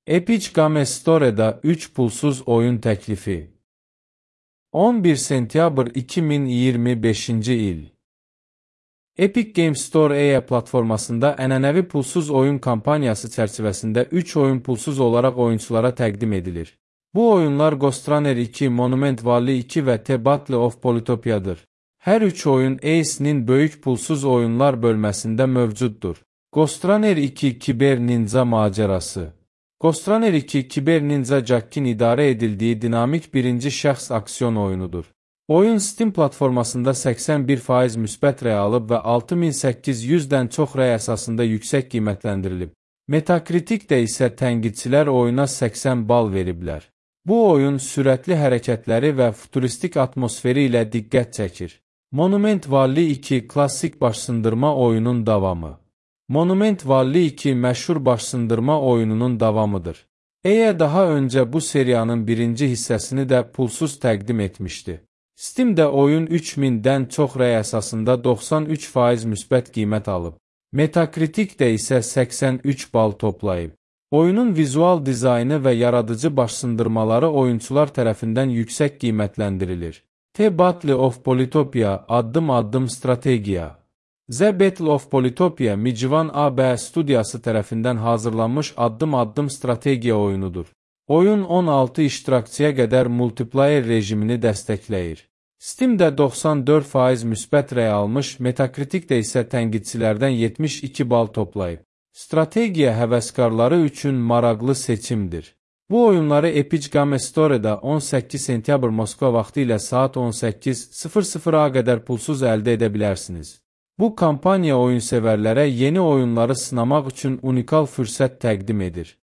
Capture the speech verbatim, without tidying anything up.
Epic Games Store'da üç pulsuz oyun teklifi. on bir sentyabr iki min iyirmi beşinci il. Epic Games Store E A platformasında ənənəvi pulsuz oyun kampanyası çərçivəsində üç oyun pulsuz olaraq oyunçulara təqdim edilir. Bu oyunlar Ghost Runner iki, Monument Valley iki və The Battle of Polytopia'dır. Hər üç oyun Ace'nin böyük pulsuz oyunlar bölməsində mövcuddur. Ghost Runner iki Kiber Ninja macerası. Ghost Runner iki Kiber Ninja Jack'in idarə edildiyi dinamik birinci şəxs aksiyon oyunudur. Oyun Steam platformasında səksən bir faiz müsbət rəy alıb və altı min səkkiz yüzdən çox rəy əsasında yüksək qiymətləndirilib. Metacriticdə isə tənqidçilər oyuna səksən bal veriblər. Bu oyun sürətli hərəkətləri və futuristik atmosferi ilə diqqət çəkir. Monument Valley iki klassik başsındırma oyunun davamı. Monument Valley iki məşhur başsındırma oyununun davamıdır. E A daha öncə bu seriyanın birinci hissəsini də pulsuz təqdim etmişdi. Steam'də oyun üç mindən çox rəy əsasında doxsan üç faiz müsbət qiymət alıb. Metacriticdə isə səksən üç bal toplayıb. Oyunun vizual dizaynı və yaradıcı başsındırmaları oyunçular tərəfindən yüksək qiymətləndirilir. The Battle of Polytopia addım-addım strategiya. The Battle of Polytopia Micvan A B studiyası tərəfindən hazırlanmış addım-addım strategiya oyunudur. Oyun on altı iştirakçıya qədər multiplayer rejimini dəstəkləyir. Steam'də doxsan dörd faiz müsbət rəy almış, Metacriticdə isə tənqidçilərdən yetmiş iki bal toplayıb. Strategiya həvəskarları üçün maraqlı seçimdir. Bu oyunları Epic Games Store'da on səkkiz sentyabr Moskva vaxtı ilə saat on səkkiz sıfır sıfıra qədər pulsuz əldə edə bilərsiniz. Bu kampaniya oyunsevərlərə yeni oyunları sınamaq üçün unikal fürsət təqdim edir.